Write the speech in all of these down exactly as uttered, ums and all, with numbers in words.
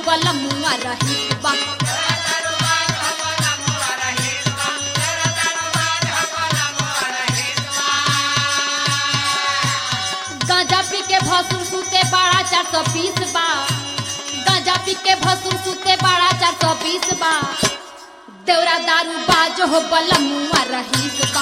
बलमुआ रही बा। गांजा पी के भसुर सूते बाड़ा चार सौ बीस बा। गांजा पी के भसुर सूते बाड़ा चार सौ बीस बा। देवरा दारू बाज हो बलमुआ रही बा।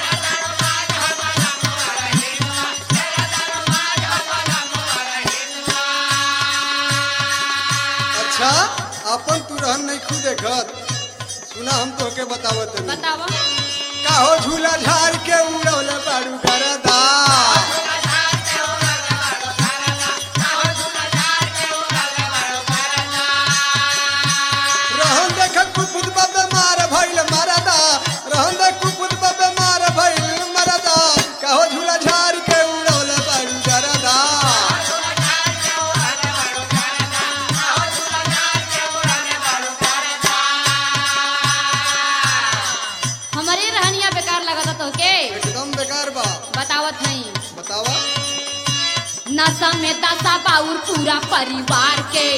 अच्छा अपन तू रहन नहीं खुद देखत सुना हम तो के बतावत नहीं बतावा काहो झूला झाड़ के उड़ौले बाड़ू गरदा रहन देख कुपुत बबे मार भइल मरदा रहन देख कुपुत बबे मार भइल मरदा काहो झूला झाड़ के उड़ौले बाड़ू गरदा हमारे रहनिया बेकार लगता तो के एकदम बेकार बा बतावत नहीं। बतावा नशा में दशा बाउर पूरा परिवार के।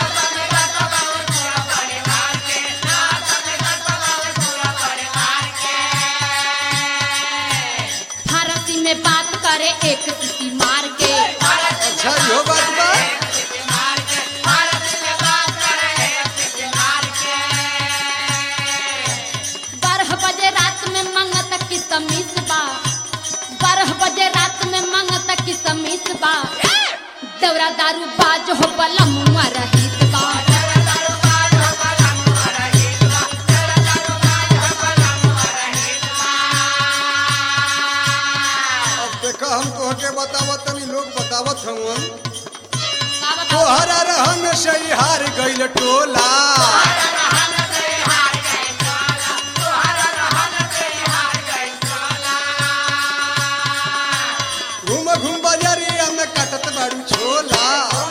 फारसी में बात करे एक सीटी मार के। अच्छा यो बात बा बारह बजे रात में मंगत की समीस बा। बारह बजे रात में मंगत की समीस बा। देवरा दारू बाज हो बलमुआ रही बा। अब देखा हम तो के बतावत तनी लोग बतावत हवन का बताओ? तोहरा रहन से हार गइल टोला घूम घूम बजरिया में कटत बाड़ू छोला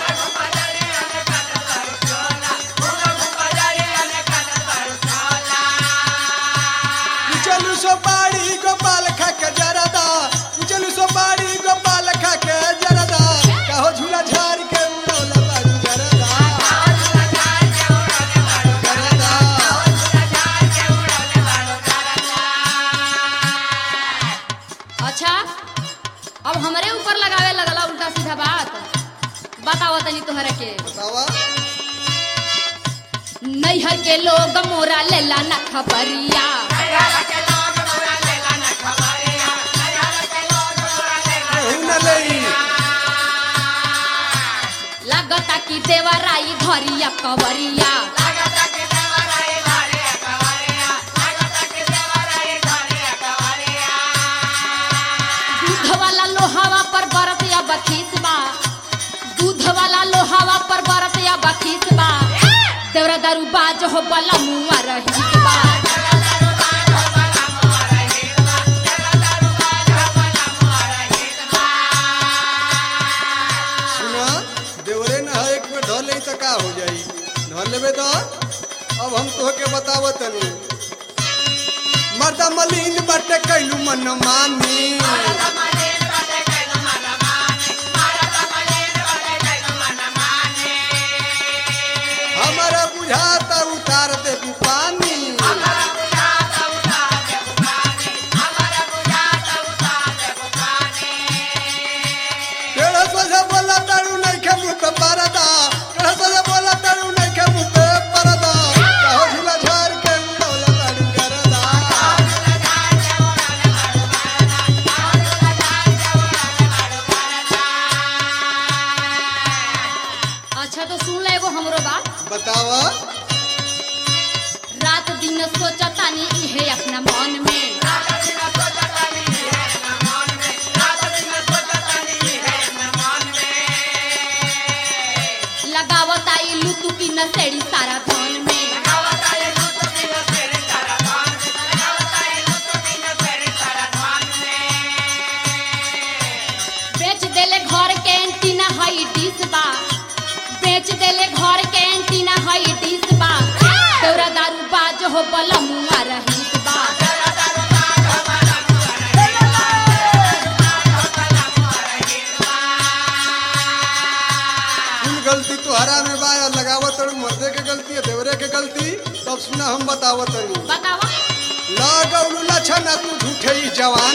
चलू सो बाड़ी गोपाल खा के जरदा चलू सो बाड़ी गोपाल खा के जरदा कहो झूला झाड़ के उड़ौला बाड़ू जरदा जरदा अच्छा अब हमरे ऊपर लगावे लगला उल्टा सीधा बात। बताओ तनी तोहरा के बतावा नैहर के लोग मोरा लेला न खबरिया। कहू न लई लगता कि देवराई घरिया कवरिया। दूध वाला लोहावा पर बरत या बखीस बा। दूध वाला लोहावा पर बरत या बखीस बा। देवरा दारू बाज हो बलमुआ रही बा। सुना देवरे न है एक में ढल ले तो का हो जाई ढल लेबे तो अब हम तो के बतावत तनी मर्दा मलिन बटे कैलू मन मानी हमारा बुझाता उतार दे पानी केड़ा सोजा बोला तारू नहीं के मुंह पे परदा केड़ा सोजा बोला तारू नहीं के मुंह पे परदा कहो झूला झाड़ के उड़ौला तारू करदा अच्छा तो सुन ले एगो हमरो बात। बतावा रात दिन सोचतानी इहे अपना मन में। लगावत आई लुतु की नसेड़ी सारा धन में। बेच देले घर के एंटीना हई डिस बा। बेच देले घर के एंटीना हई डिस बा। देवरा दारू बाज हो बलमुआ रही बा। कुल गलती तोहरा में बा और लगावत और गलती है देवरे के गलती तब सुना हम बतावत नहीं बतावा लागौलू लछन तू झूठे ही जवान